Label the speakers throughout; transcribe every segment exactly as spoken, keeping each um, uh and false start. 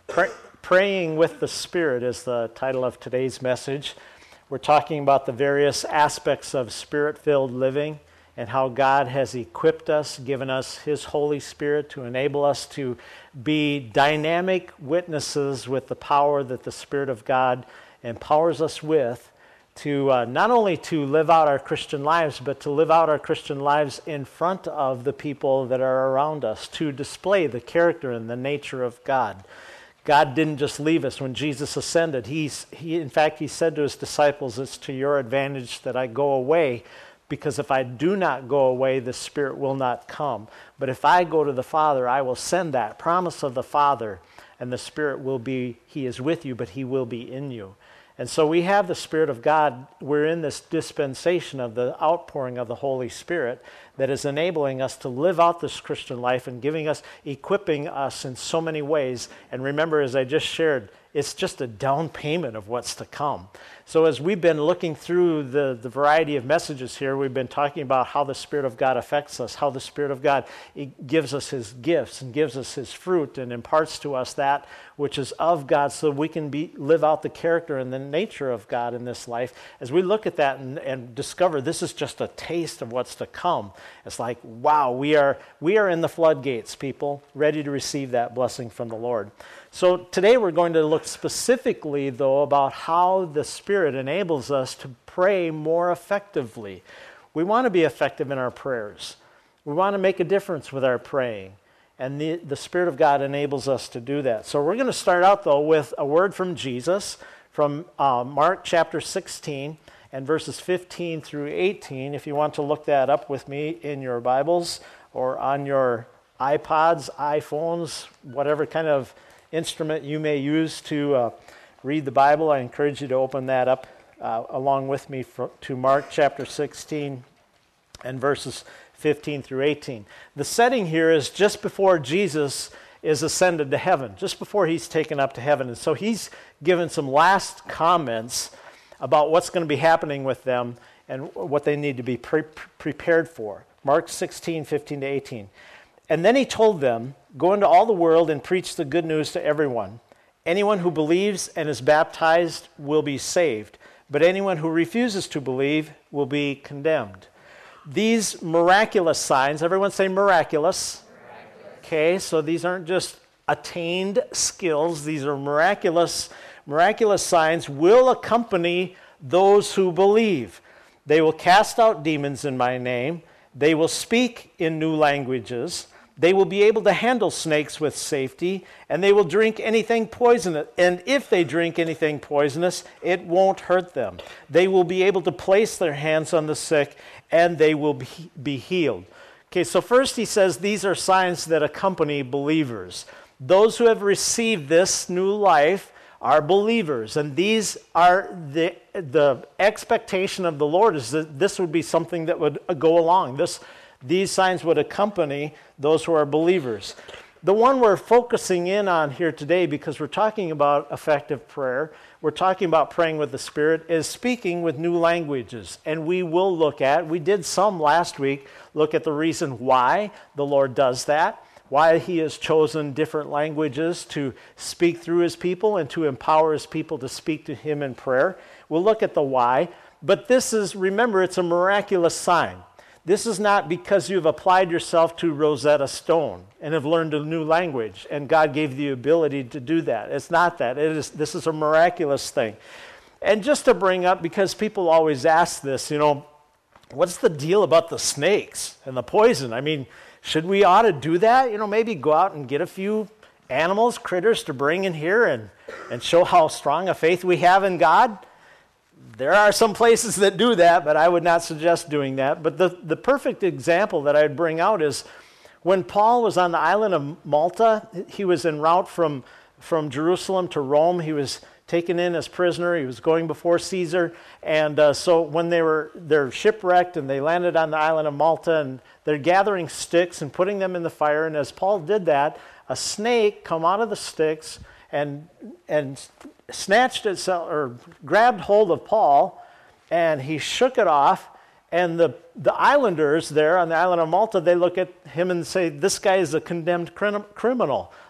Speaker 1: Pray, Praying with the Spirit is the title of today's message. We're talking about the various aspects of Spirit-filled living and how God has equipped us, given us His Holy Spirit to enable us to be dynamic witnesses with the power that the Spirit of God empowers us with to uh, not only to live out our Christian lives, but to live out our Christian lives in front of the people that are around us, to display the character and the nature of God. God didn't just leave us when Jesus ascended. He's, he, in fact, he said to his disciples, "It's to your advantage that I go away, because if I do not go away, the Spirit will not come. But if I go to the Father, I will send that promise of the Father, and the Spirit will be, He is with you, but He will be in you." And so we have the Spirit of God. We're in this dispensation of the outpouring of the Holy Spirit that is enabling us to live out this Christian life and giving us, equipping us in so many ways. And remember, as I just shared, it's just a down payment of what's to come. So as we've been looking through the, the variety of messages here, we've been talking about how the Spirit of God affects us, how the Spirit of God gives us His gifts and gives us His fruit and imparts to us that which is of God so we can be live out the character and the nature of God in this life. As we look at that and, and discover this is just a taste of what's to come, it's like, wow, we are we are in the floodgates, people, ready to receive that blessing from the Lord. So today we're going to look specifically, though, about how the Spirit enables us to pray more effectively. We want to be effective in our prayers. We want to make a difference with our praying. And the, the Spirit of God enables us to do that. So we're going to start out, though, with a word from Jesus from uh, Mark chapter sixteen and verses fifteen through eighteen. If you want to look that up with me in your Bibles or on your iPods, iPhones, whatever kind of instrument you may use to uh, read the Bible, I encourage you to open that up uh, along with me for, to Mark chapter sixteen and verses fifteen through eighteen. The setting here is just before Jesus is ascended to heaven, just before He's taken up to heaven. And so He's given some last comments about what's going to be happening with them and what they need to be pre- prepared for. Mark sixteen, fifteen to eighteen. "And then He told them, 'Go into all the world and preach the good news to everyone. Anyone who believes and is baptized will be saved, but anyone who refuses to believe will be condemned.' These miraculous signs," everyone say miraculous. Miraculous. Okay, so these aren't just attained skills. These are miraculous, miraculous signs will accompany those who believe. They will cast out demons in my name. They will speak in new languages. They will be able to handle snakes with safety, and they will drink anything poisonous. And if they drink anything poisonous, it won't hurt them. They will be able to place their hands on the sick, and they will be, be healed." Okay, so first he says these are signs that accompany believers. Those who have received this new life are believers, and these are the the expectation of the Lord is that this would be something that would go along. This These signs would accompany those who are believers. The one we're focusing in on here today, because we're talking about effective prayer, we're talking about praying with the Spirit, is speaking with new languages. And we will look at, we did some last week, look at the reason why the Lord does that, why He has chosen different languages to speak through His people and to empower His people to speak to Him in prayer. We'll look at the why. But this is, remember, it's a miraculous sign. This is not because you've applied yourself to Rosetta Stone and have learned a new language and God gave you the ability to do that. It's not that. It is. This is a miraculous thing. And just to bring up, because people always ask this, you know, what's the deal about the snakes and the poison? I mean, should we ought to do that? You know, maybe go out and get a few animals, critters to bring in here and, and show how strong a faith we have in God? There are some places that do that, but I would not suggest doing that. But the, the perfect example that I'd bring out is when Paul was on the island of Malta, he was en route from, from Jerusalem to Rome. He was taken in as prisoner. He was going before Caesar. And uh, so when they were they're shipwrecked and they landed on the island of Malta, and they're gathering sticks and putting them in the fire. And as Paul did that, a snake come out of the sticks and and snatched itself or grabbed hold of Paul, and he shook it off. And the, the islanders there on the island of Malta, they look at him and say, "This guy is a condemned crim- criminal.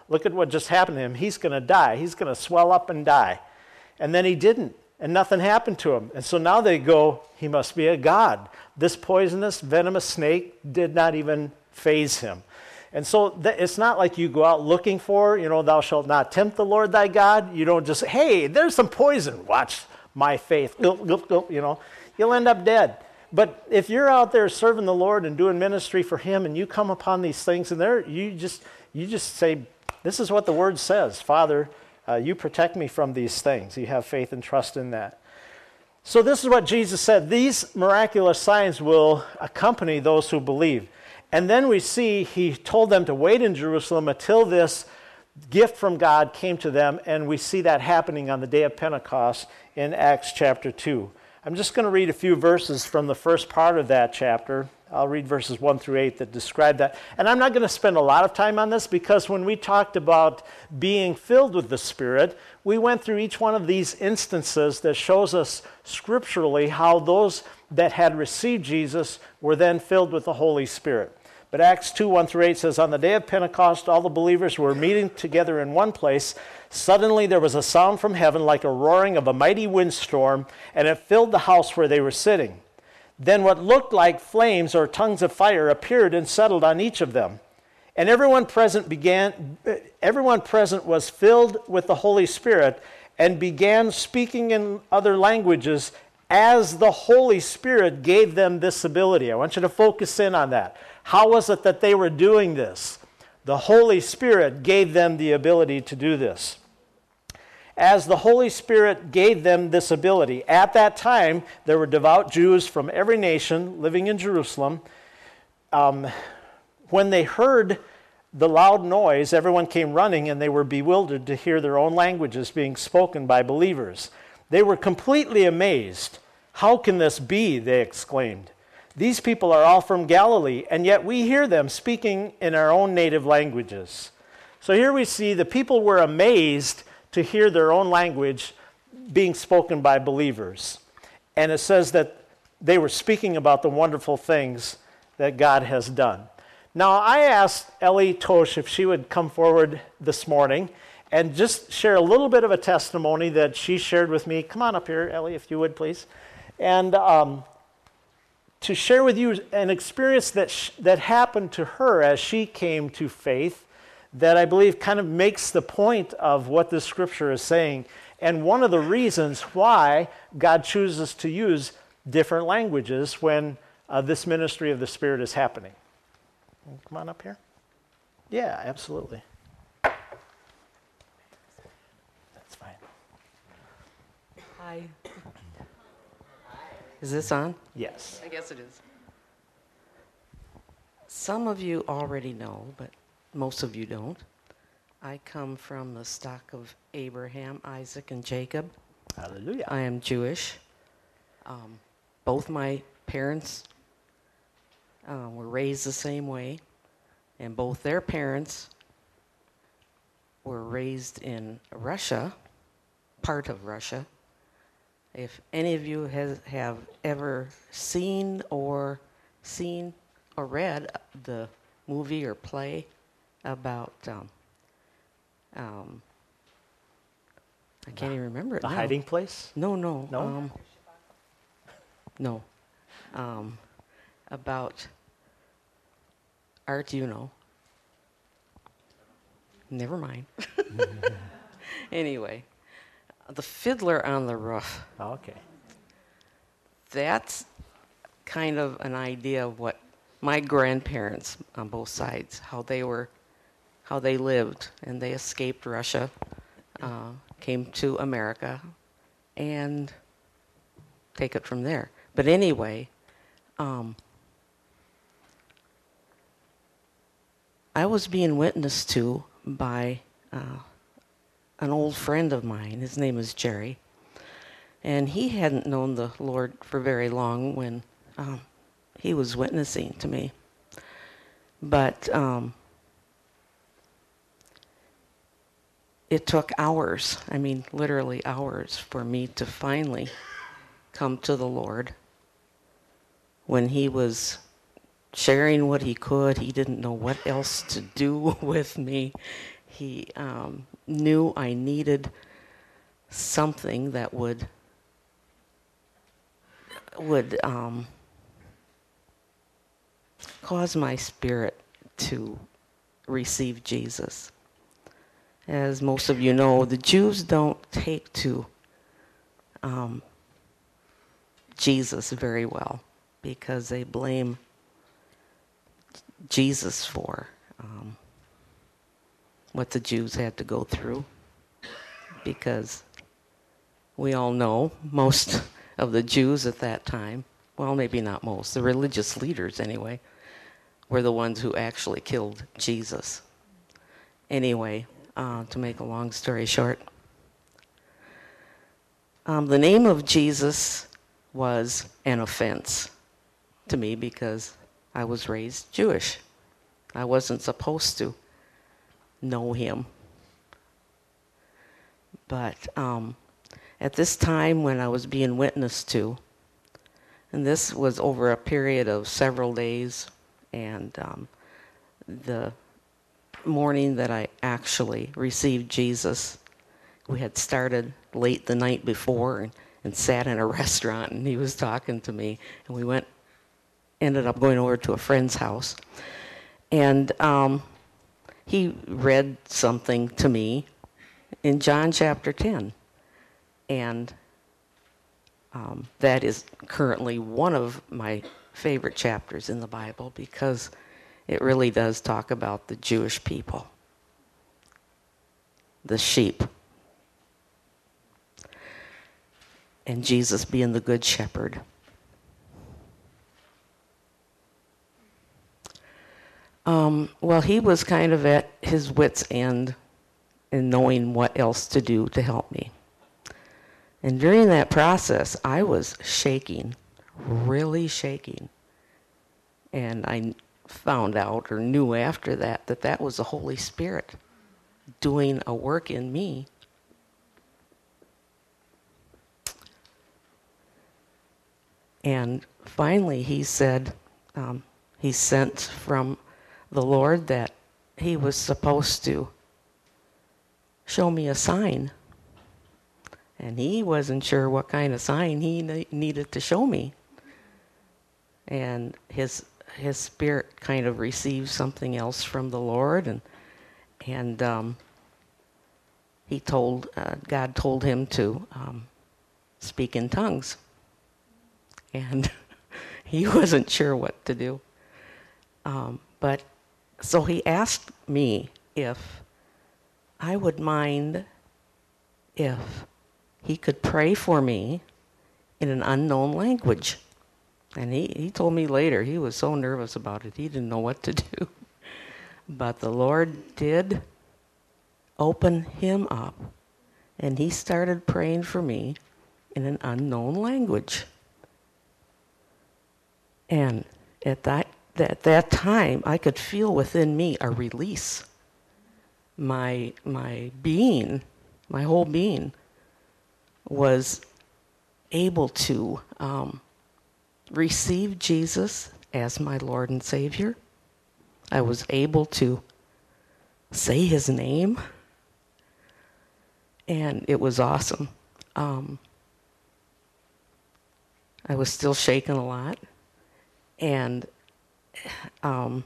Speaker 1: Look at what just happened to him. He's going to die. He's going to swell up and die. And then he didn't, and nothing happened to him. And so now they go, he must be a god. This poisonous, venomous snake did not even faze him. And so th- it's not like you go out looking for, you know, thou shalt not tempt the Lord thy God. You don't just, hey, there's some poison. Watch my faith. Gulp, gulp, gulp, you know, you'll end up dead. But if you're out there serving the Lord and doing ministry for him and you come upon these things and there, you just, you just say, this is what the word says. Father, uh, you protect me from these things. You have faith and trust in that. So this is what Jesus said. These miraculous signs will accompany those who believe. And then we see he told them to wait in Jerusalem until this gift from God came to them, and we see that happening on the day of Pentecost in Acts chapter two. I'm just going to read a few verses from the first part of that chapter. I'll read verses one through eight that describe that. And I'm not going to spend a lot of time on this because when we talked about being filled with the Spirit, we went through each one of these instances that shows us scripturally how those that had received Jesus were then filled with the Holy Spirit. But Acts two, one through eight says, on the day of Pentecost, all the believers were meeting together in one place. Suddenly there was a sound from heaven like a roaring of a mighty windstorm, and it filled the house where they were sitting. Then what looked like flames or tongues of fire appeared and settled on each of them. And everyone present began, everyone present was filled with the Holy Spirit and began speaking in other languages as the Holy Spirit gave them this ability. I want you to focus in on that. How was it that they were doing this? The Holy Spirit gave them the ability to do this. As the Holy Spirit gave them this ability, at that time, there were devout Jews from every nation living in Jerusalem. Um, when they heard the loud noise, everyone came running, and they were bewildered to hear their own languages being spoken by believers. They were completely amazed. How can this be? They exclaimed. These people are all from Galilee, and yet we hear them speaking in our own native languages. So here we see the people were amazed to hear their own language being spoken by believers. And it says that they were speaking about the wonderful things that God has done. Now, I asked Ellie Tosh if she would come forward this morning and just share a little bit of a testimony that she shared with me. Come on up here, Ellie, if you would, please. And um, to share with you an experience that sh- that happened to her as she came to faith that I believe kind of makes the point of what this scripture is saying, and one of the reasons why God chooses to use different languages when uh, this ministry of the Spirit is happening. Come on up here. Yeah, absolutely. That's fine.
Speaker 2: Hi. Is this on?
Speaker 1: Yes.
Speaker 2: I guess it is. Some of you already know, but most of you don't. I come from the stock of Abraham, Isaac, and Jacob.
Speaker 1: Hallelujah.
Speaker 2: I am Jewish. Um, both my parents uh, were raised the same way, and both their parents were raised in Russia, part of Russia. If any of you has, have ever seen or seen or read the movie or play about, um, um, I can't even remember it
Speaker 1: The
Speaker 2: now.
Speaker 1: Hiding Place?
Speaker 2: No, no.
Speaker 1: No?
Speaker 2: Um, no. Um, about Art, you know. Never mind. Anyway, The Fiddler on the Roof.
Speaker 1: Oh, okay.
Speaker 2: That's kind of an idea of what my grandparents on both sides, how they were, how they lived, and they escaped Russia, uh, came to America, and take it from there. But anyway, um, I was being witnessed to by uh, an old friend of mine. His name is Jerry. And he hadn't known the Lord for very long when um, he was witnessing to me. But um, it took hours, I mean literally hours, for me to finally come to the Lord. When he was sharing what he could, he didn't know what else to do with me. he um, knew I needed something that would would um, cause my spirit to receive Jesus. As most of you know, the Jews don't take to um, Jesus very well because they blame Jesus for um, what the Jews had to go through, because we all know most of the Jews at that time, well, maybe not most, the religious leaders anyway, were the ones who actually killed Jesus. Anyway, uh, to make a long story short, um, the name of Jesus was an offense to me because I was raised Jewish. I wasn't supposed to know him. But um, at this time when I was being witnessed to, and this was over a period of several days, and um, the morning that I actually received Jesus, we had started late the night before and, and sat in a restaurant, and he was talking to me, and we went, ended up going over to a friend's house, and um, he read something to me in John chapter ten, and um, that is currently one of my favorite chapters in the Bible because it really does talk about the Jewish people, the sheep, and Jesus being the good shepherd. Um, well, he was kind of at his wit's end in knowing what else to do to help me. And during that process, I was shaking, really shaking. And I found out, or knew after that, that that was the Holy Spirit doing a work in me. And finally he said, um, he sent from the Lord that he was supposed to show me a sign. And he wasn't sure what kind of sign he ne- needed to show me. And his his spirit kind of received something else from the Lord, and and um, he told uh, God told him to um, speak in tongues, and he wasn't sure what to do. Um, but so he asked me if I would mind if he could pray for me in an unknown language. And he, he told me later he was so nervous about it, he didn't know what to do. But the Lord did open him up, and he started praying for me in an unknown language. And at that, at that time, I could feel within me a release. My, my being, my whole being, was able to um, receive Jesus as my Lord and Savior. I was able to say his name, and it was awesome. Um, I was still shaking a lot, and um,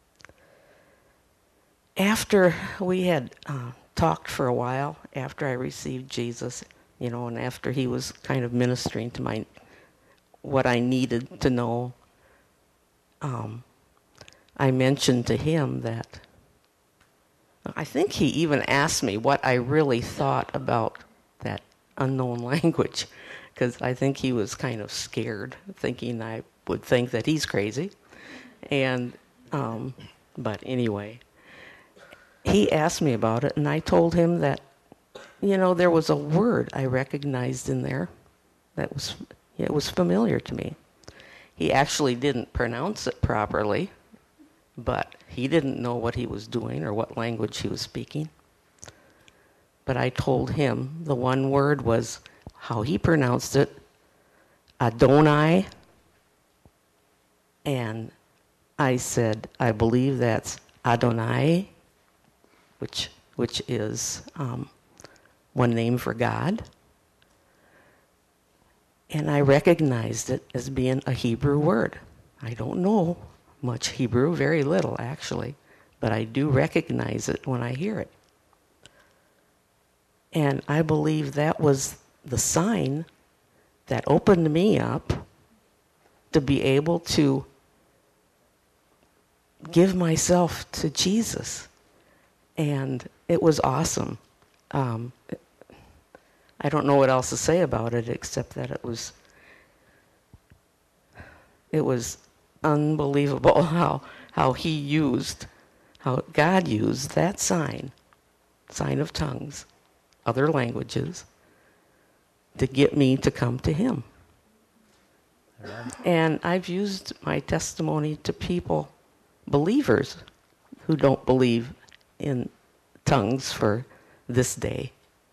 Speaker 2: after we had uh, talked for a while, after I received Jesus, you know, and after he was kind of ministering to my what I needed to know, um, I mentioned to him that I think he even asked me what I really thought about that unknown language, because I think he was kind of scared, thinking I would think that he's crazy. And um, but anyway, he asked me about it, and I told him that, you know, there was a word I recognized in there that was, it was familiar to me. He actually didn't pronounce it properly, but he didn't know what he was doing or what language he was speaking. But I told him the one word was how he pronounced it, Adonai. And I said, I believe that's Adonai, which which is um, one name for God. And I recognized it as being a Hebrew word. I don't know much Hebrew, very little actually, but I do recognize it when I hear it. And I believe that was the sign that opened me up to be able to give myself to Jesus. And it was awesome. Um, I don't know what else to say about it except that it was it was unbelievable how how he used, how God used that sign, sign of tongues, other languages, to get me to come to him. Amen. And I've used my testimony to people, believers, who don't believe in tongues for this day.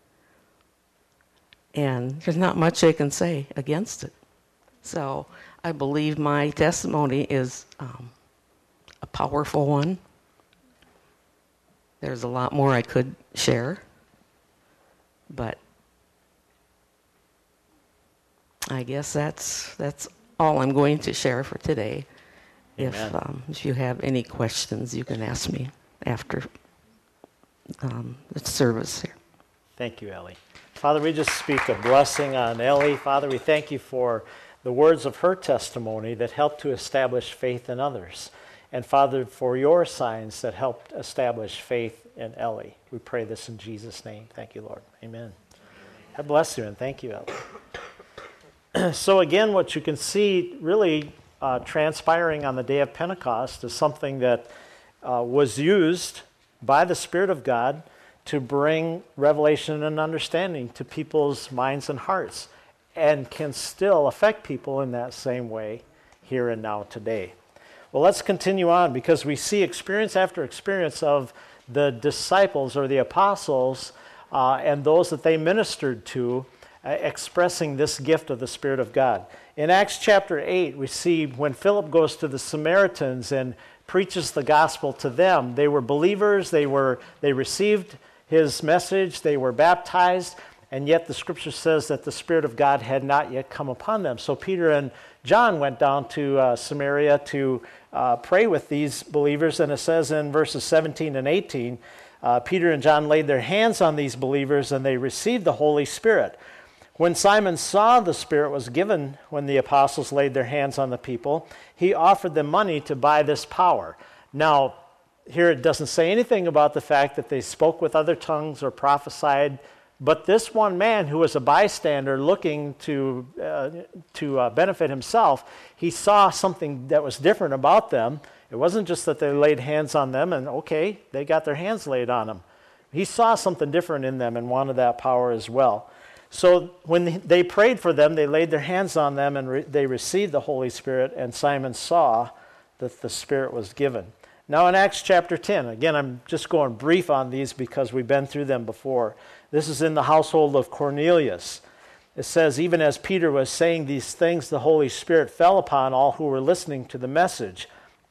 Speaker 2: And there's not much they can say against it. So I believe my testimony is um, a powerful one. There's a lot more I could share, but I guess that's that's all I'm going to share for today. If um, if you have any questions, you can ask me after um, the service here.
Speaker 1: Thank you, Ellie. Father, we just speak a blessing on Ellie. Father, we thank you for the words of her testimony that helped to establish faith in others. And Father, for your signs that helped establish faith in Ellie. We pray this in Jesus' name. Thank you, Lord. Amen. God bless you, and thank you, Ellie. So again, what you can see really uh, transpiring on the day of Pentecost is something that uh, was used by the Spirit of God to bring revelation and understanding to people's minds and hearts, and can still affect people in that same way here and now today. Well, let's continue on, because we see experience after experience of the disciples or the apostles uh, and those that they ministered to uh, expressing this gift of the Spirit of God. In Acts chapter eight, we see when Philip goes to the Samaritans and preaches the gospel to them, they were believers, they were they received his message, they were baptized, and yet the scripture says that the Spirit of God had not yet come upon them. So Peter and John went down to uh, Samaria to uh, pray with these believers, and it says in verses seventeen and eighteen, uh, Peter and John laid their hands on these believers, and they received the Holy Spirit. When Simon saw the Spirit was given when the apostles laid their hands on the people, he offered them money to buy this power. Now, here it doesn't say anything about the fact that they spoke with other tongues or prophesied, but this one man who was a bystander looking to uh, to uh, benefit himself, he saw something that was different about them. It wasn't just that they laid hands on them and, okay, they got their hands laid on them. He saw something different in them and wanted that power as well. So when they prayed for them, they laid their hands on them and re- they received the Holy Spirit, and Simon saw that the Spirit was given. Now in Acts chapter ten, again, I'm just going brief on these because we've been through them before. This is in the household of Cornelius. It says, even as Peter was saying these things, the Holy Spirit fell upon all who were listening to the message.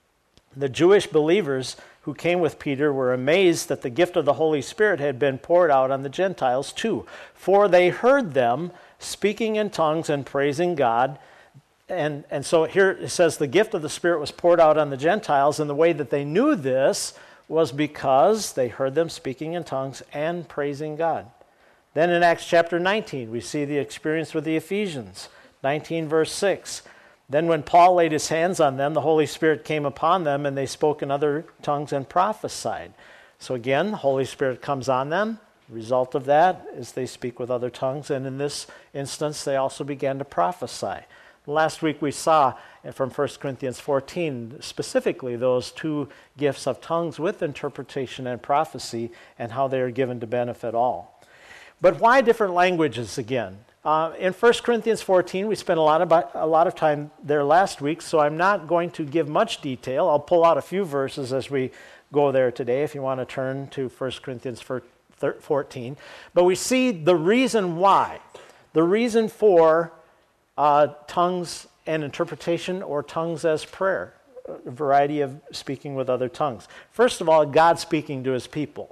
Speaker 1: The Jewish believers who came with Peter were amazed that the gift of the Holy Spirit had been poured out on the Gentiles too, for they heard them speaking in tongues and praising God. And, and so here it says the gift of the Spirit was poured out on the Gentiles, and the way that they knew this was because they heard them speaking in tongues and praising God. Then in Acts chapter nineteen, we see the experience with the Ephesians, nineteen verse six. Then when Paul laid his hands on them, the Holy Spirit came upon them, and they spoke in other tongues and prophesied. So again, the Holy Spirit comes on them. The result of that is they speak with other tongues, and in this instance, they also began to prophesy. Last week we saw from First Corinthians fourteen, specifically those two gifts of tongues with interpretation and prophecy, and how they are given to benefit all. But why different languages again? Uh, in First Corinthians fourteen, we spent a lot, about, a lot of time there last week, so I'm not going to give much detail. I'll pull out a few verses as we go there today if you want to turn to First Corinthians fourteen. But we see the reason why, the reason for uh, tongues and interpretation, or tongues as prayer, a variety of speaking with other tongues. First of all, God speaking to his people.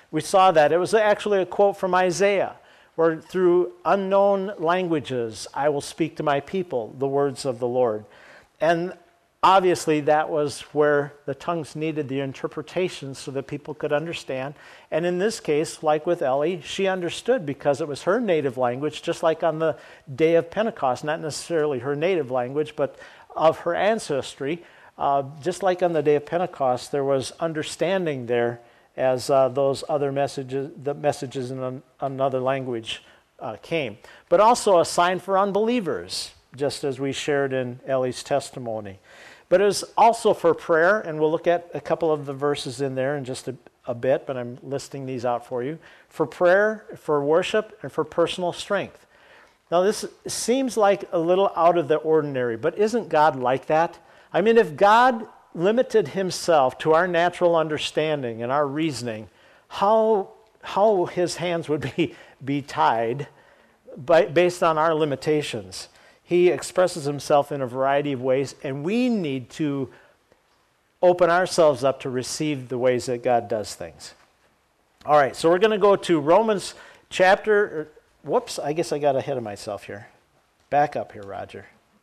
Speaker 1: We saw that. It was actually a quote from Isaiah, where through unknown languages I will speak to my people the words of the Lord. And obviously that was where the tongues needed the interpretation so that people could understand. And in this case, like with Ellie, she understood because it was her native language, just like on the day of Pentecost, not necessarily her native language, but of her ancestry. Uh, just like on the day of Pentecost, there was understanding there as uh, those other messages, the messages in an, another language uh, came. But also a sign for unbelievers, just as we shared in Ellie's testimony. But it was also for prayer, and we'll look at a couple of the verses in there in just a, a bit, but I'm listing these out for you. For prayer, for worship, and for personal strength. Now this seems like a little out of the ordinary, but isn't God like that? I mean, if God limited himself to our natural understanding and our reasoning, how how his hands would be, be tied by, based on our limitations. He expresses himself in a variety of ways, and we need to open ourselves up to receive the ways that God does things. All right, so we're going to go to Romans chapter, whoops, I guess I got ahead of myself here. Back up here, Roger.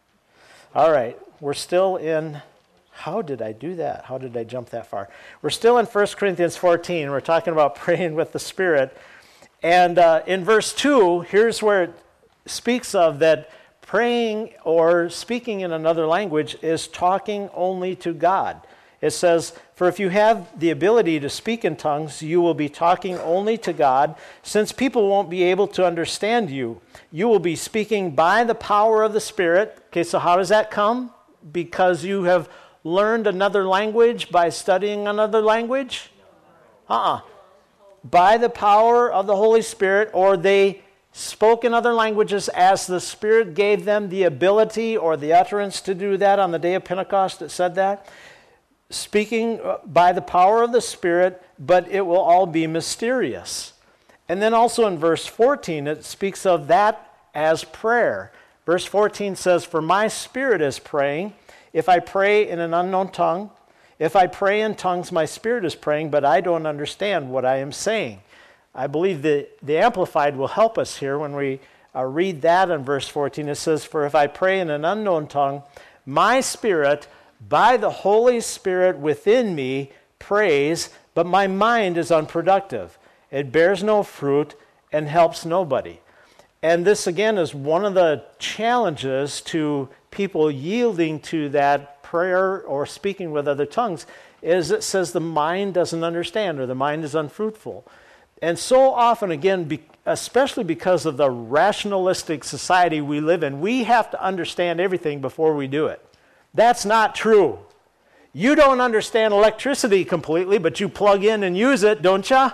Speaker 1: All right, we're still in... How did I do that? How did I jump that far? We're still in First Corinthians fourteen. We're talking about praying with the Spirit. And uh, in verse two, here's where it speaks of that praying or speaking in another language is talking only to God. It says, "For if you have the ability to speak in tongues, you will be talking only to God, since people won't be able to understand you. You will be speaking by the power of the Spirit." Okay, so how does that come? Because you have learned another language by studying another language? Uh-uh. By the power of the Holy Spirit, or they spoke in other languages as the Spirit gave them the ability or the utterance to do that. On the day of Pentecost, it said that. Speaking by the power of the Spirit, but it will all be mysterious. And then also in verse fourteen, it speaks of that as prayer. Verse fourteen says, "For my spirit is praying. If I pray in an unknown tongue, if I pray in tongues, my spirit is praying, but I don't understand what I am saying." I believe the, the Amplified will help us here when we uh, read that in verse fourteen. It says, "For if I pray in an unknown tongue, my spirit, by the Holy Spirit within me, prays, but my mind is unproductive. It bears no fruit and helps nobody." And this, again, is one of the challenges to people yielding to that prayer or speaking with other tongues, is it says the mind doesn't understand or the mind is unfruitful. And so often, again, be, especially because of the rationalistic society we live in, we have to understand everything before we do it. That's not true. You don't understand electricity completely, but you plug in and use it, don't you?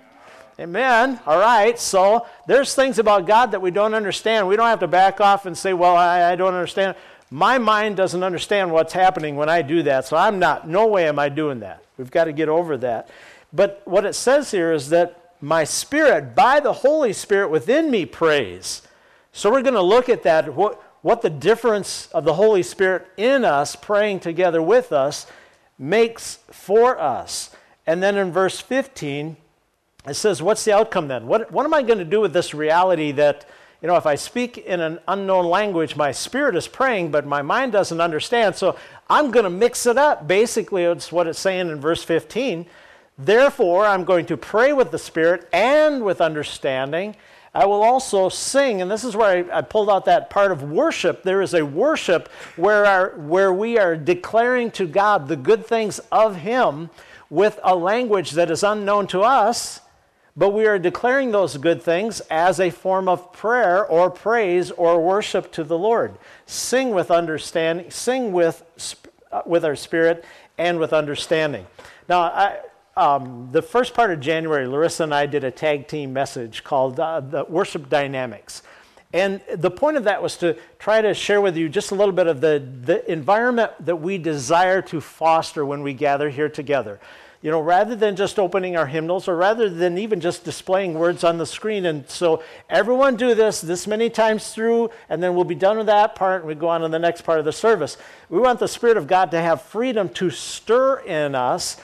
Speaker 1: Amen. All right. So there's things about God that we don't understand. We don't have to back off and say, well, I, I don't understand. My mind doesn't understand what's happening when I do that, so I'm not, no way am I doing that. We've got to get over that. But what it says here is that my spirit, by the Holy Spirit within me, prays. So we're going to look at that, what, what the difference of the Holy Spirit in us, praying together with us, makes for us. And then in verse fifteen, it says, what's the outcome then? What, what am I going to do with this reality that, you know, if I speak in an unknown language, my spirit is praying, but my mind doesn't understand, so I'm going to mix it up. Basically, it's what it's saying in verse fifteen. "Therefore, I'm going to pray with the Spirit and with understanding. I will also sing," and this is where I, I pulled out that part of worship. There is a worship where, our, where we are declaring to God the good things of Him with a language that is unknown to us, but we are declaring those good things as a form of prayer or praise or worship to the Lord. Sing with understanding, sing with, with our spirit and with understanding. Now, I, um, the first part of January, Larissa and I did a tag team message called uh, the Worship Dynamics. And the point of that was to try to share with you just a little bit of the, the environment that we desire to foster when we gather here together. You know, rather than just opening our hymnals, or rather than even just displaying words on the screen. And so everyone do this this many times through, and then we'll be done with that part, and we go on to the next part of the service. We want the Spirit of God to have freedom to stir in us,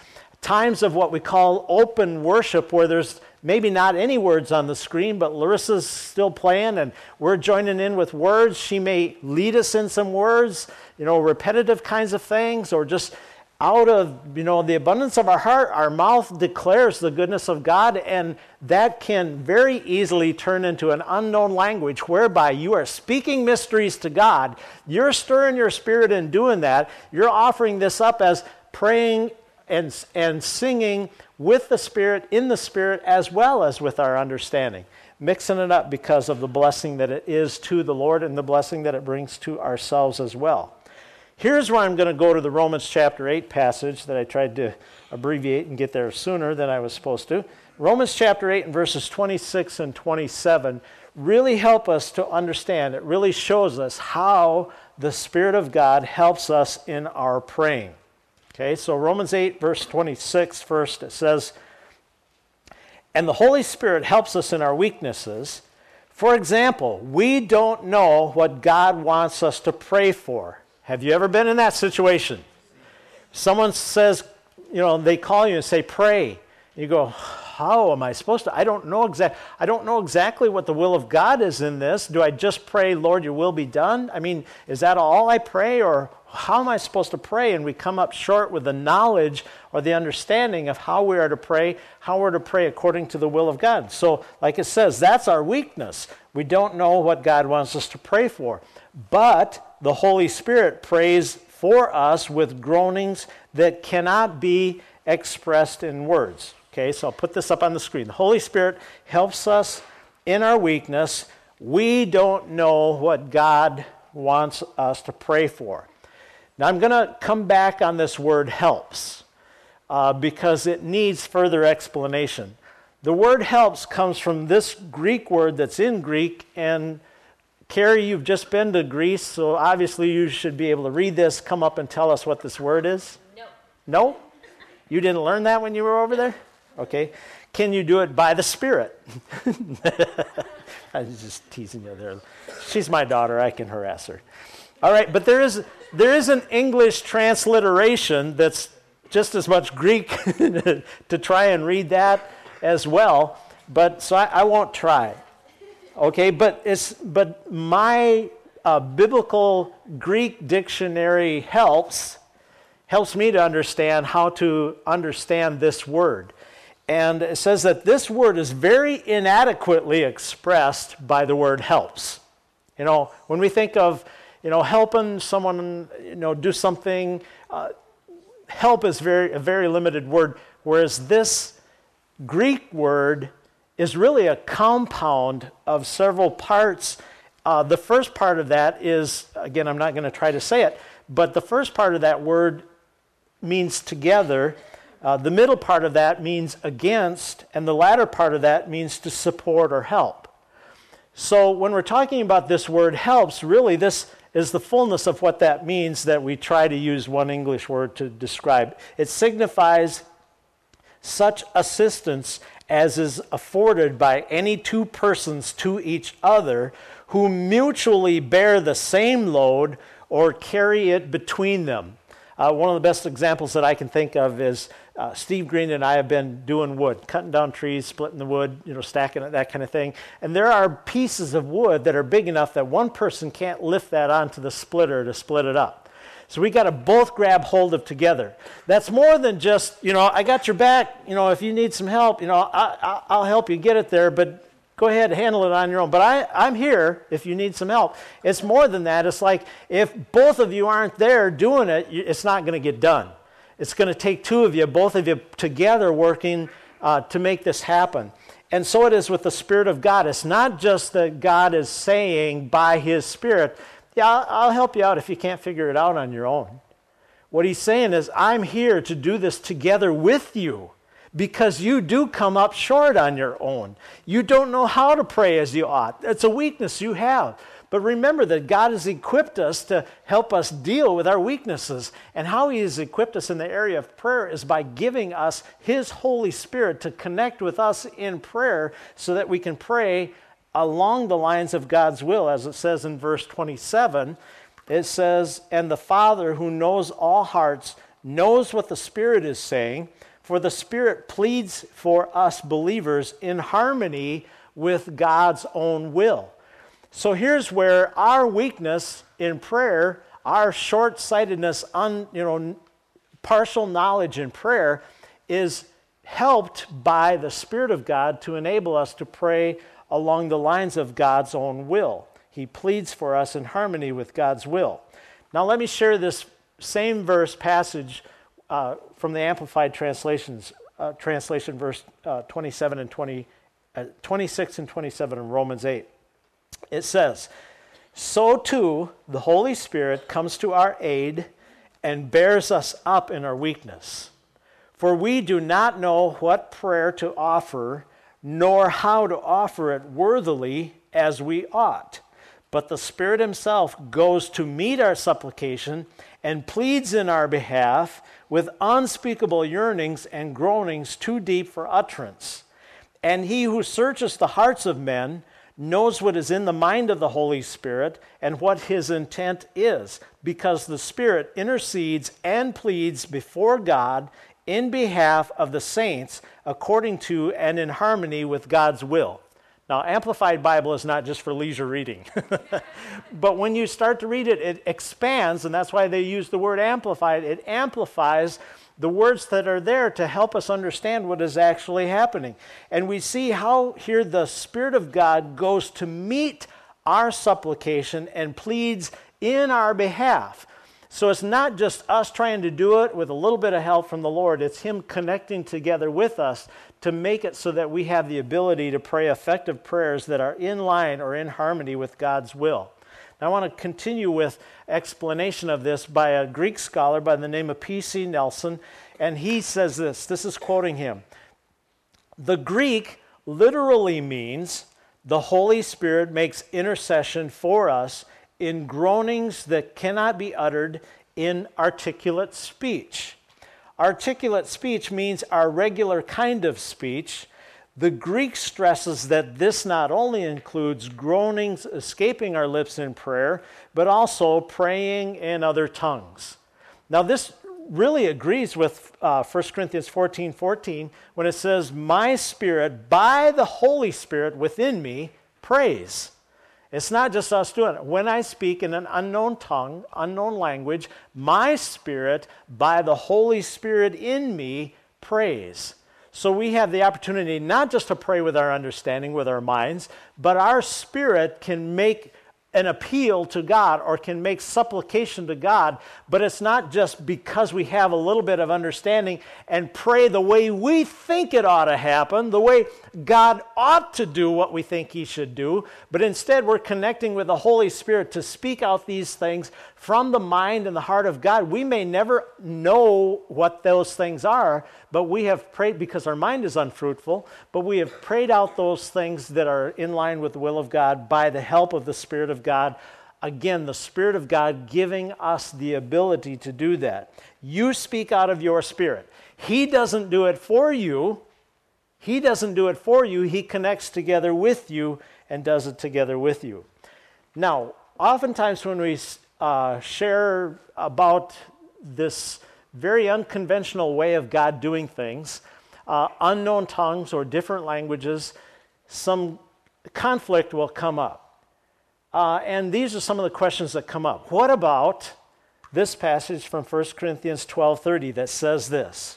Speaker 1: times of what we call open worship, where there's maybe not any words on the screen, but Larissa's still playing and we're joining in with words. She may lead us in some words, you know, repetitive kinds of things, or just out of, you know, the abundance of our heart, our mouth declares the goodness of God, and that can very easily turn into an unknown language whereby you are speaking mysteries to God. You're stirring your spirit in doing that. You're offering this up as praying and, and singing with the Spirit, in the Spirit, as well as with our understanding. Mixing it up because of the blessing that it is to the Lord and the blessing that it brings to ourselves as well. Here's where I'm going to go to the Romans chapter eight passage that I tried to abbreviate and get there sooner than I was supposed to. Romans chapter eight and verses twenty-six and twenty-seven really help us to understand. It really shows us how the Spirit of God helps us in our praying. Okay, so Romans eight verse twenty-six first, it says, "And the Holy Spirit helps us in our weaknesses. For example, we don't know what God wants us to pray for." Have you ever been in that situation? Someone says, you know, they call you and say, pray. You go, how am I supposed to? I don't know exact. I don't know exactly what the will of God is in this. Do I just pray, Lord, your will be done? I mean, is that all I pray, or how am I supposed to pray? And we come up short with the knowledge or the understanding of how we are to pray, how we're to pray according to the will of God. So, like it says, that's our weakness. We don't know what God wants us to pray for. But the Holy Spirit prays for us with groanings that cannot be expressed in words. Okay, so I'll put this up on the screen. The Holy Spirit helps us in our weakness. We don't know what God wants us to pray for. Now I'm going to come back on this word helps uh, because it needs further explanation. The word helps comes from this Greek word that's in Greek, and Carrie, you've just been to Greece, so obviously you should be able to read this. Come up and tell us what this word is.
Speaker 3: No.
Speaker 1: No? You didn't learn that when you were over there? Okay. Can you do it by the Spirit? I was just teasing you there. She's my daughter. I can harass her. All right, but there is there is an English transliteration that's just as much Greek to try and read that as well. But so I, I won't try. Okay, but it's but my uh, biblical Greek dictionary helps helps me to understand how to understand this word. And it says that this word is very inadequately expressed by the word helps. You know, when we think of, you know, helping someone, you know, do something, uh, help is very a very limited word, whereas this Greek word is really a compound of several parts. Uh, the first part of that is, again, I'm not going to try to say it, but the first part of that word means together. Uh, the middle part of that means against, and the latter part of that means to support or help. So when we're talking about this word helps, really this is the fullness of what that means that we try to use one English word to describe. It signifies such assistance as is afforded by any two persons to each other who mutually bear the same load or carry it between them. Uh, one of the best examples that I can think of is uh, Steve Green and I have been doing wood, cutting down trees, splitting the wood, you know, stacking it, that kind of thing. And there are pieces of wood that are big enough that one person can't lift that onto the splitter to split it up. So we got to both grab hold of together. That's more than just, you know, I got your back. You know, if you need some help, you know, I, I, I'll help you get it there, but go ahead, handle it on your own. But I, I'm here if you need some help. It's more than that. It's like if both of you aren't there doing it, it's not going to get done. It's going to take two of you, both of you together working uh, to make this happen. And so it is with the Spirit of God. It's not just that God is saying by His Spirit, yeah, I'll, I'll help you out if you can't figure it out on your own. What He's saying is, I'm here to do this together with you, because you do come up short on your own. You don't know how to pray as you ought. It's a weakness you have. But remember that God has equipped us to help us deal with our weaknesses. And how He has equipped us in the area of prayer is by giving us His Holy Spirit to connect with us in prayer so that we can pray along the lines of God's will. As it says in verse twenty-seven, it says, "And the Father who knows all hearts knows what the Spirit is saying, For the Spirit pleads for us believers in harmony with God's own will. So here's where our weakness in prayer, our short-sightedness, un, you know, partial knowledge in prayer is helped by the Spirit of God to enable us to pray along the lines of God's own will. He pleads for us in harmony with God's will. Now let me share this same verse passage uh, from the Amplified Translations, uh, translation, verse uh, twenty-seven and twenty, uh, twenty-six and twenty-seven in Romans eight. It says, "So too the Holy Spirit comes to our aid and bears us up in our weakness. For we do not know what prayer to offer, nor how to offer it worthily as we ought. But the Spirit himself goes to meet our supplication and pleads in our behalf with unspeakable yearnings and groanings too deep for utterance. And he who searches the hearts of men knows what is in the mind of the Holy Spirit and what his intent is, because the Spirit intercedes and pleads before God in behalf of the saints according to and in harmony with God's will." Now, Amplified Bible is not just for leisure reading. But when you start to read it, it expands, and that's why they use the word amplified. It amplifies the words that are there to help us understand what is actually happening. And we see how here the Spirit of God goes to meet our supplication and pleads in our behalf. So it's not just us trying to do it with a little bit of help from the Lord. It's him connecting together with us to make it so that we have the ability to pray effective prayers that are in line or in harmony with God's will. Now, I want to continue with explanation of this by a Greek scholar by the name of P C Nelson, and he says this, this is quoting him: "The Greek literally means the Holy Spirit makes intercession for us in groanings that cannot be uttered in articulate speech." Articulate speech means our regular kind of speech. The Greek stresses that this not only includes groanings escaping our lips in prayer, but also praying in other tongues. Now, this really agrees with uh, First Corinthians fourteen fourteen when it says, "My spirit, by the Holy Spirit within me, prays." It's not just us doing it. When I speak in an unknown tongue, unknown language, my spirit, by the Holy Spirit in me, prays. So we have the opportunity not just to pray with our understanding, with our minds, but our spirit can make an appeal to God or can make supplication to God. But it's not just because we have a little bit of understanding and pray the way we think it ought to happen, the way God ought to do what we think he should do, but instead we're connecting with the Holy Spirit to speak out these things from the mind and the heart of God. We may never know what those things are, but we have prayed because our mind is unfruitful, but we have prayed out those things that are in line with the will of God by the help of the Spirit of God. Again, the Spirit of God giving us the ability to do that. You speak out of your spirit. He doesn't do it for you. He doesn't do it for you. He connects together with you and does it together with you. Now, oftentimes when we uh, share about this very unconventional way of God doing things, uh, unknown tongues or different languages, some conflict will come up. Uh, and these are some of the questions that come up. What about this passage from First Corinthians twelve thirty that says this?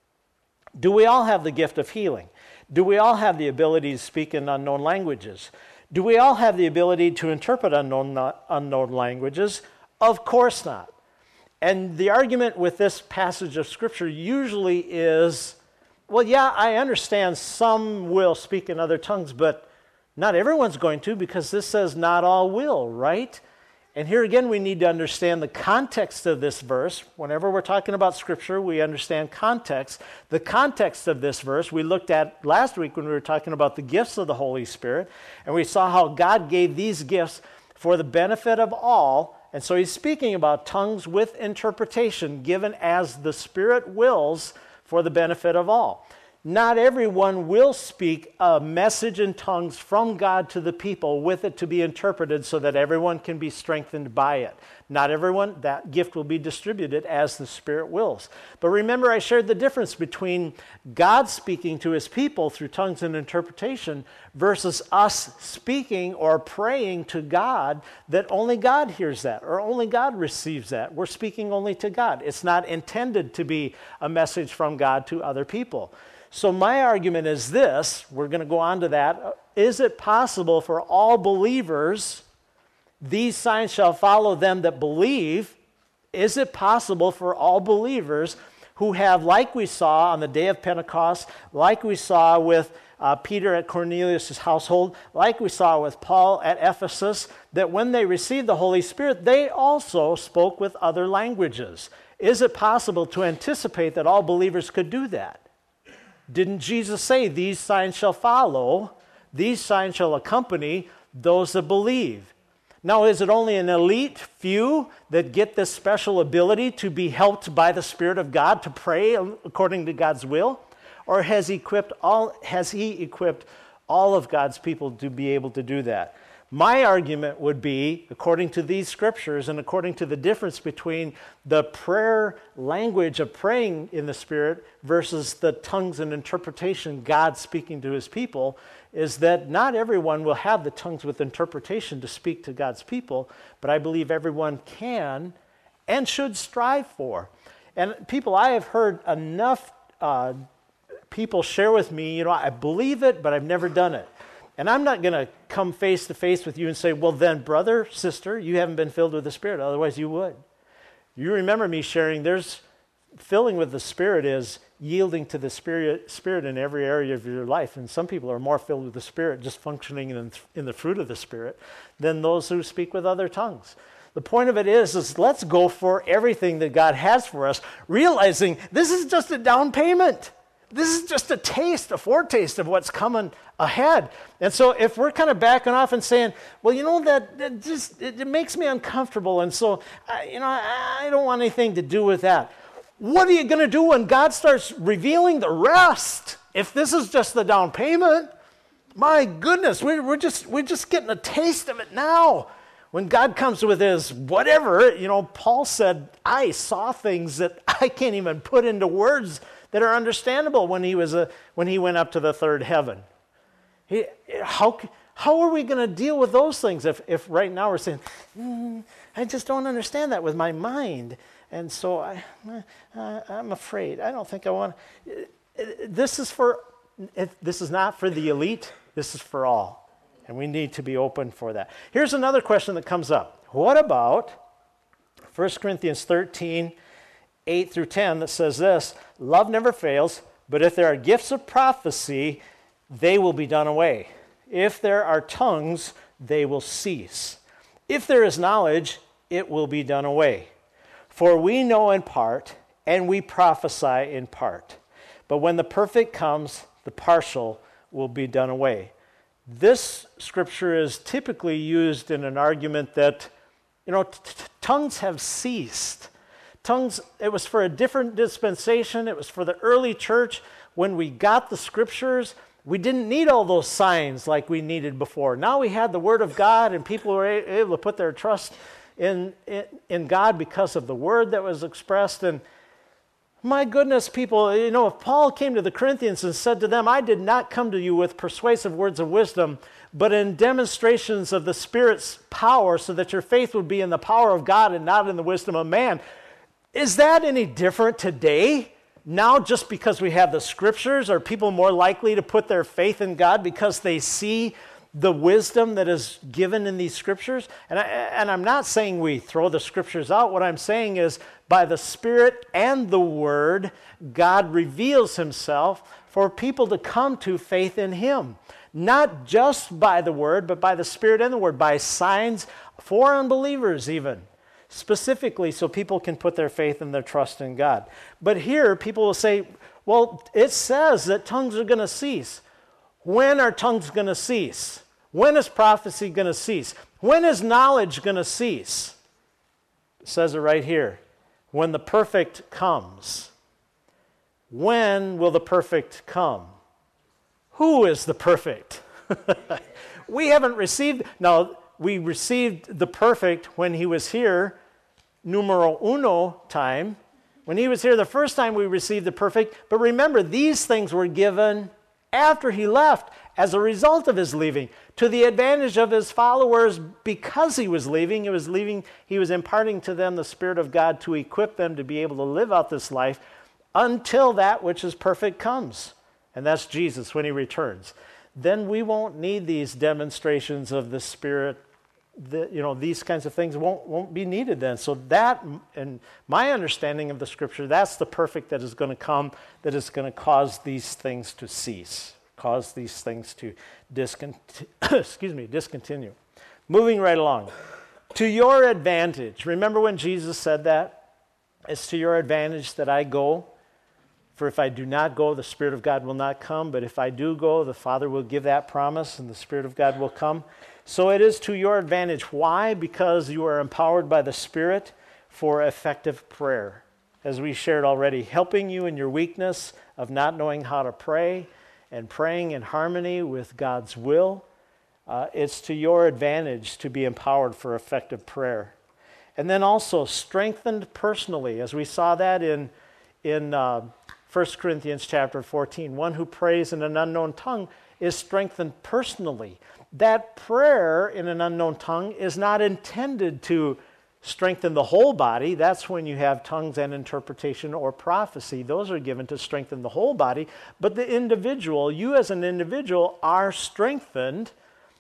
Speaker 1: Do we all have the gift of healing? Do we all have the ability to speak in unknown languages? Do we all have the ability to interpret unknown, unknown languages? Of course not. And the argument with this passage of Scripture usually is, well, yeah, I understand some will speak in other tongues, but not everyone's going to, because this says not all will, right? And here again, we need to understand the context of this verse. Whenever we're talking about Scripture, we understand context. The context of this verse we looked at last week when we were talking about the gifts of the Holy Spirit, and we saw how God gave these gifts for the benefit of all. And so he's speaking about tongues with interpretation given as the Spirit wills for the benefit of all. not everyone will speak a message in tongues from God to the people with it to be interpreted so that everyone can be strengthened by it. Not everyone, that gift will be distributed as the Spirit wills. But remember, I shared the difference between God speaking to his people through tongues and interpretation versus us speaking or praying to God that only God hears that or only God receives that. We're speaking only to God. It's not intended to be a message from God to other people. So my argument is this, we're going to go on to that. Is it possible for all believers, these signs shall follow them that believe? Is it possible for all believers who have, like we saw on the day of Pentecost, like we saw with uh, Peter at Cornelius' household, like we saw with Paul at Ephesus, that when they received the Holy Spirit, they also spoke with other languages? Is it possible to anticipate that all believers could do that? Didn't Jesus say, these signs shall follow, these signs shall accompany those that believe? Now, is it only an elite few that get this special ability to be helped by the Spirit of God to pray according to God's will? Or has he equipped all, has he equipped all of God's people to be able to do that? My argument would be, according to these scriptures and according to the difference between the prayer language of praying in the Spirit versus the tongues and interpretation, God speaking to his people, is that not everyone will have the tongues with interpretation to speak to God's people, but I believe everyone can and should strive for. And people, I have heard enough uh, people share with me, you know, I believe it, but I've never done it. And I'm not going to come face to face with you and say, well then, brother, sister, you haven't been filled with the Spirit, otherwise you would. You remember me sharing, there's filling with the Spirit is yielding to the Spirit, Spirit in every area of your life. And some people are more filled with the Spirit, just functioning in, in the fruit of the Spirit, than those who speak with other tongues. The point of it is, is let's go for everything that God has for us, realizing this is just a down payment. This is just a taste, a foretaste of what's coming ahead. And so if we're kind of backing off and saying, well, you know, that, that just, it, it makes me uncomfortable, and so, I, you know, I, I don't want anything to do with that. What are you going to do when God starts revealing the rest? If this is just the down payment, my goodness, we're, we're, just, we're just getting a taste of it now. When God comes with his whatever, you know, Paul said, I saw things that I can't even put into words that are understandable when he was a, when he went up to the third heaven. He, how, how are we going to deal with those things if, if right now we're saying, mm, I just don't understand that with my mind, and so I, I, I'm afraid. I don't think I want. This is for. This is not for the elite. This is for all, and we need to be open for that. Here's another question that comes up. What about First Corinthians thirteen, eight through ten that says this, love never fails, but if there are gifts of prophecy, they will be done away. If there are tongues, they will cease. If there is knowledge, it will be done away. For we know in part, and we prophesy in part. But when the perfect comes, the partial will be done away. This scripture is typically used in an argument that, you know, t- t- tongues have ceased. Tongues, it was for a different dispensation. It was for the early church. When we got the scriptures, we didn't need all those signs like we needed before. Now we had the Word of God, and people were able to put their trust in, in, in God because of the Word that was expressed. And my goodness, people, you know, if Paul came to the Corinthians and said to them, I did not come to you with persuasive words of wisdom, but in demonstrations of the Spirit's power, so that your faith would be in the power of God and not in the wisdom of man. Is that any different today? Now, just because we have the scriptures, are people more likely to put their faith in God because they see the wisdom that is given in these scriptures? And, I, and I'm not saying we throw the scriptures out. What I'm saying is, by the Spirit and the Word, God reveals himself for people to come to faith in him. Not just by the Word, but by the Spirit and the Word, by signs for unbelievers even. Specifically so people can put their faith and their trust in God. But here people will say, well, it says that tongues are going to cease. When are tongues going to cease? When is prophecy going to cease? When is knowledge going to cease? It says it right here. When the perfect comes. when will the perfect come? Who is the perfect? We haven't received, now we received the perfect when he was here, numero uno time. When he was here the first time, we received the perfect. But remember, these things were given after he left as a result of his leaving, to the advantage of his followers because he was leaving. He was leaving, he was imparting to them the Spirit of God to equip them to be able to live out this life until that which is perfect comes. And that's Jesus when he returns. Then we won't need these demonstrations of the Spirit. The, you know, these kinds of things won't won't be needed then. So that, in my understanding of the Scripture, that's the perfect that is going to come, that is going to cause these things to cease, cause these things to discontinue. excuse me, discontinue. Moving right along. To your advantage. Remember when Jesus said that? It's to your advantage that I go. For if I do not go, the Spirit of God will not come. But if I do go, the Father will give that promise, and the Spirit of God will come. So it is to your advantage. Why? Because you are empowered by the Spirit for effective prayer. As we shared already, helping you in your weakness of not knowing how to pray and praying in harmony with God's will. Uh, it's to your advantage to be empowered for effective prayer. And then also strengthened personally, as we saw that in, in uh, First Corinthians chapter fourteen. One who prays in an unknown tongue is strengthened personally. That prayer in an unknown tongue is not intended to strengthen the whole body. That's when you have tongues and interpretation or prophecy. Those are given to strengthen the whole body. But the individual, you as an individual, are strengthened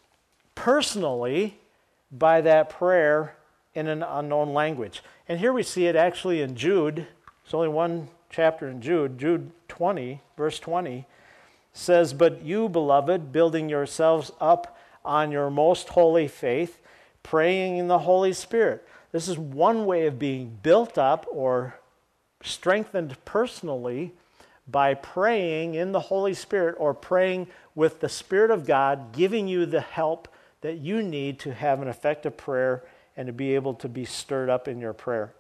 Speaker 1: personally by that prayer in an unknown language. And here we see it actually in Jude. There's only one chapter in Jude. Jude twenty, verse twenty, says, "But you, beloved, building yourselves up on your most holy faith, praying in the Holy Spirit." This is one way of being built up or strengthened personally by praying in the Holy Spirit or praying with the Spirit of God, giving you the help that you need to have an effective prayer and to be able to be stirred up in your prayer.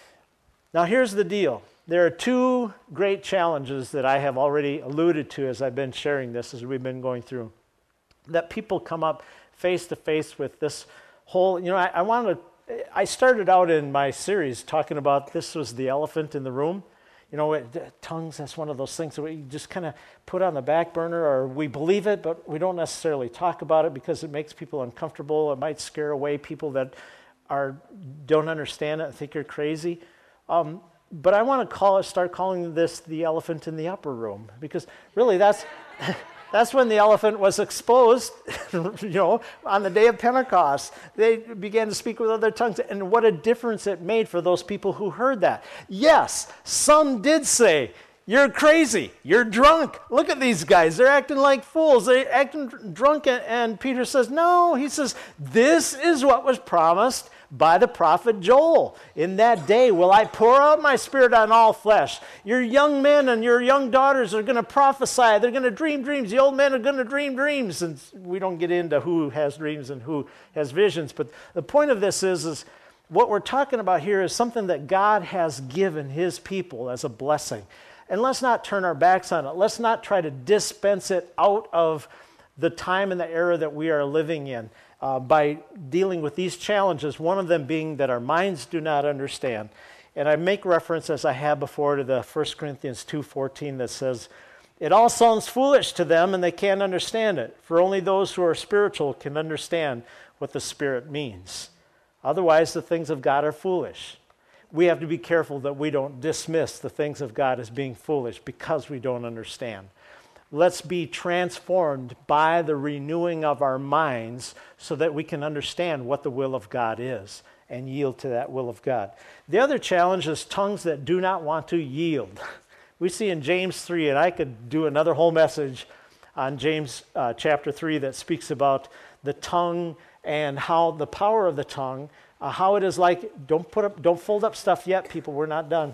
Speaker 1: Now here's the deal. There are two great challenges that I have already alluded to as I've been sharing this, as we've been going through, that people come up face to face with this whole, you know, I, I wanted to, I started out in my series talking about this was the elephant in the room. You know, it, tongues, that's one of those things that we just kind of put on the back burner, or we believe it, but we don't necessarily talk about it because it makes people uncomfortable. It might scare away people that are don't understand it and think you're crazy. Um, But I want to call it, start calling this the elephant in the upper room, because really that's that's when the elephant was exposed. You know, on the day of Pentecost, they began to speak with other tongues, and what a difference it made for those people who heard that. Yes, some did say, "You're crazy. You're drunk. Look at these guys. They're acting like fools. They're acting drunk." And Peter says, "No." He says, "This is what was promised by the prophet Joel. In that day will I pour out my Spirit on all flesh. Your young men and your young daughters are going to prophesy. They're going to dream dreams. The old men are going to dream dreams." And we don't get into who has dreams and who has visions. But the point of this is, is what we're talking about here is something that God has given his people as a blessing. And let's not turn our backs on it. Let's not try to dispense it out of the time and the era that we are living in. Uh, by dealing with these challenges, one of them being that our minds do not understand. And I make reference, as I have before, to the First Corinthians two fourteen that says, "It all sounds foolish to them and they can't understand it, for only those who are spiritual can understand what the Spirit means. Otherwise, the things of God are foolish." We have to be careful that we don't dismiss the things of God as being foolish because we don't understand. Let's be transformed by the renewing of our minds so that we can understand what the will of God is and yield to that will of God. The other challenge is tongues that do not want to yield. We see in James three, and I could do another whole message on James uh, chapter three that speaks about the tongue and how the power of the tongue, uh, how it is like, don't put up, don't fold up stuff yet, people, we're not done.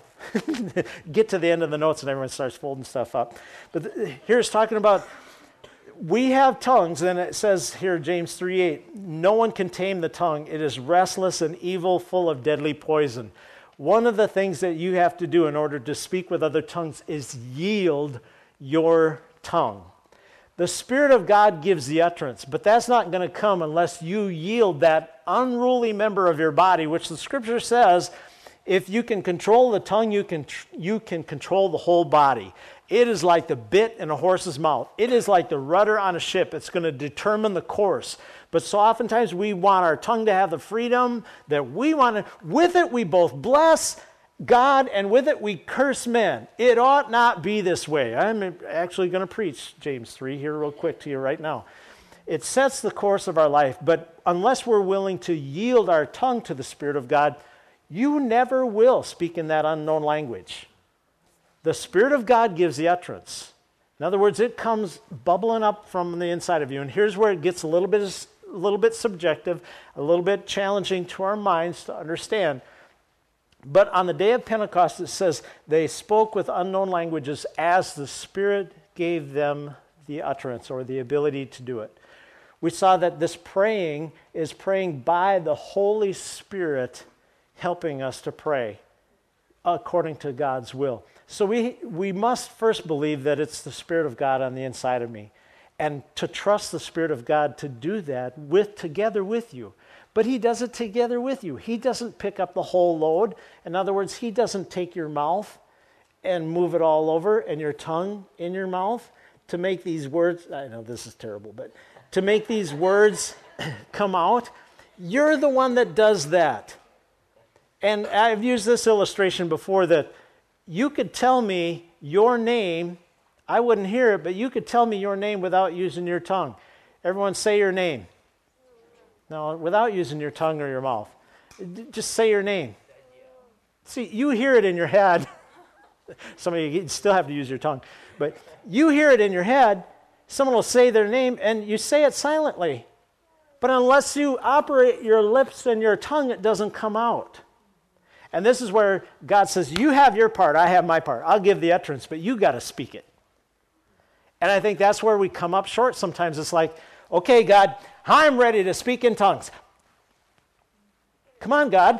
Speaker 1: Get to the end of the notes and everyone starts folding stuff up. But th- here's talking about, we have tongues, and it says here, James three eight, "No one can tame the tongue. It is restless and evil, full of deadly poison." One of the things that you have to do in order to speak with other tongues is yield your tongue. The Spirit of God gives the utterance, but that's not going to come unless you yield that unruly member of your body, which the Scripture says, if you can control the tongue, you can you can control the whole body. It is like the bit in a horse's mouth. It is like the rudder on a ship. It's going to determine the course. But so oftentimes we want our tongue to have the freedom that we want to. With it, we both bless God, and with it, we curse men. It ought not be this way. I'm actually going to preach James three here real quick to you right now. It sets the course of our life, but unless we're willing to yield our tongue to the Spirit of God, you never will speak in that unknown language. The Spirit of God gives the utterance. In other words, it comes bubbling up from the inside of you. And here's where it gets a little bit, a little bit subjective, a little bit challenging to our minds to understand. But on the day of Pentecost, it says, they spoke with unknown languages as the Spirit gave them the utterance or the ability to do it. We saw that this praying is praying by the Holy Spirit helping us to pray according to God's will. So we, we must first believe that it's the Spirit of God on the inside of me, and to trust the Spirit of God to do that with together with you. But he does it together with you. He doesn't pick up the whole load. In other words, he doesn't take your mouth and move it all over and your tongue in your mouth to make these words, I know this is terrible, but to make these words come out. You're the one that does that. And I've used this illustration before that you could tell me your name, I wouldn't hear it, but you could tell me your name without using your tongue. Everyone say your name. No, without using your tongue or your mouth. Just say your name. See, you hear it in your head. Some of you still have to use your tongue. But you hear it in your head. Someone will say their name, and you say it silently. But unless you operate your lips and your tongue, it doesn't come out. And this is where God says, you have your part, I have my part. I'll give the utterance, but you got to speak it. And I think that's where we come up short sometimes. It's like, okay, God, I'm ready to speak in tongues. Come on, God.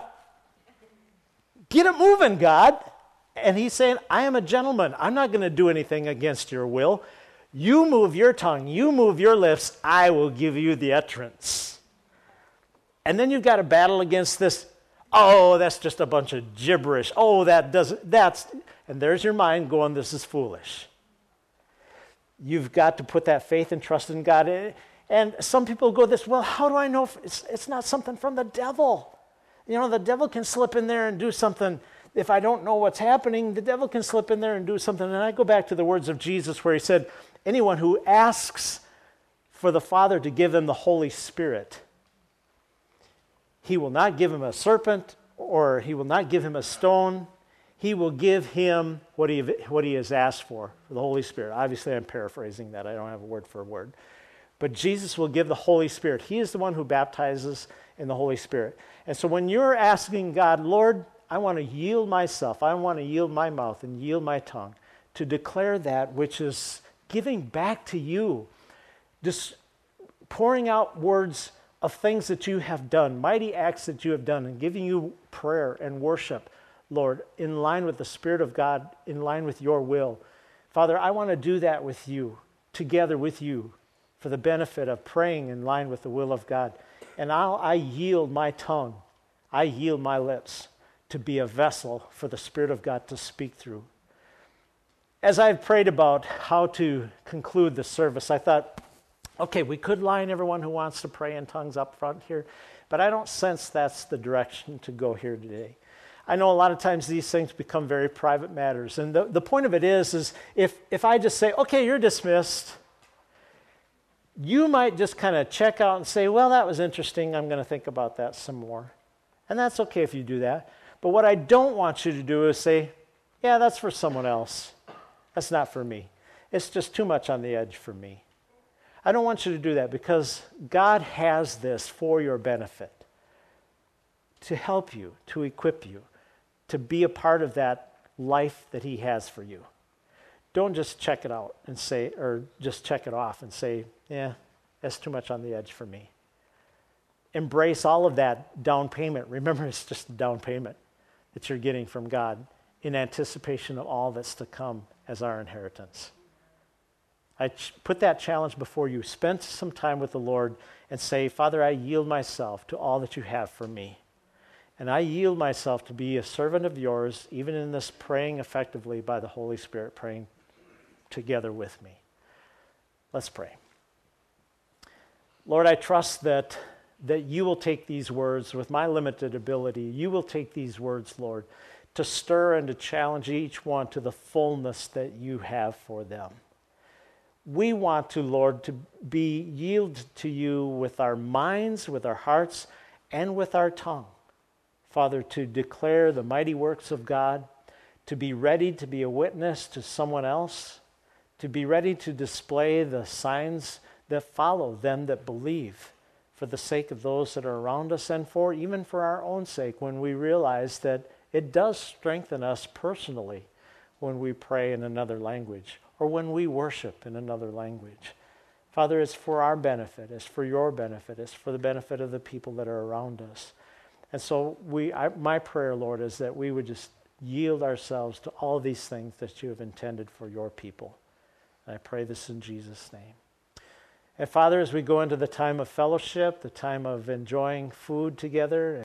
Speaker 1: Get it moving, God. And he's saying, I am a gentleman. I'm not going to do anything against your will. You move your tongue. You move your lips. I will give you the utterance. And then you've got to battle against this. Oh, that's just a bunch of gibberish. Oh, that doesn't, that's, and there's your mind going, this is foolish. You've got to put that faith and trust in God. And some people go this, well, how do I know if it's, it's not something from the devil? You know, the devil can slip in there and do something. If I don't know what's happening, the devil can slip in there and do something. And I go back to the words of Jesus where he said, anyone who asks for the Father to give them the Holy Spirit, he will not give him a serpent, or he will not give him a stone. He will give him what he, what he has asked for, for the Holy Spirit. Obviously, I'm paraphrasing that. I don't have a word for a word. But Jesus will give the Holy Spirit. He is the one who baptizes in the Holy Spirit. And so when you're asking God, Lord, I want to yield myself, I want to yield my mouth and yield my tongue to declare that which is giving back to you, just pouring out words of things that you have done, mighty acts that you have done, and giving you prayer and worship, Lord, in line with the Spirit of God, in line with your will. Father, I want to do that with you, together with you, for the benefit of praying in line with the will of God. And I'll, I yield my tongue, I yield my lips to be a vessel for the Spirit of God to speak through. As I've prayed about how to conclude the service, I thought, okay, we could line everyone who wants to pray in tongues up front here, but I don't sense that's the direction to go here today. I know a lot of times these things become very private matters, and the, the point of it is, is if, if I just say, okay, you're dismissed, you might just kind of check out and say, well, that was interesting, I'm going to think about that some more. And that's okay if you do that. But what I don't want you to do is say, yeah, that's for someone else. That's not for me. It's just too much on the edge for me. I don't want you to do that, because God has this for your benefit, to help you, to equip you, to be a part of that life that he has for you. Don't just check it out and say, or just check it off and say, yeah, that's too much on the edge for me. Embrace all of that down payment. Remember, it's just a down payment. that you're getting from God in anticipation of all that's to come as our inheritance. I ch- put that challenge before you. Spend some time with the Lord and say, Father, I yield myself to all that you have for me. And I yield myself to be a servant of yours, even in this praying effectively by the Holy Spirit, praying together with me. Let's pray. Lord, I trust that, that you will take these words with my limited ability. You will take these words, Lord, to stir and to challenge each one to the fullness that you have for them. We want to, Lord, to be yielded to you with our minds, with our hearts, and with our tongue. Father, to declare the mighty works of God, to be ready to be a witness to someone else, to be ready to display the signs that follow them that believe for the sake of those that are around us and for even for our own sake when we realize that it does strengthen us personally when we pray in another language or when we worship in another language. Father, it's for our benefit, it's for your benefit, it's for the benefit of the people that are around us. And so we, I, my prayer, Lord, is that we would just yield ourselves to all these things that you have intended for your people. And I pray this in Jesus' name. And Father, as we go into the time of fellowship, the time of enjoying food together,